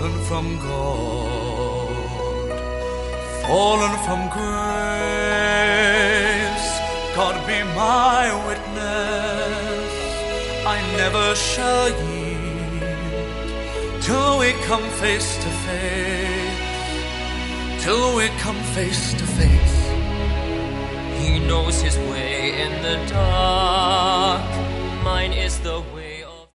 fallen from God, fallen from grace. God be my witness, I never shall yield till we come face to face, till we come face to face. He knows his way in the dark, mine is the way.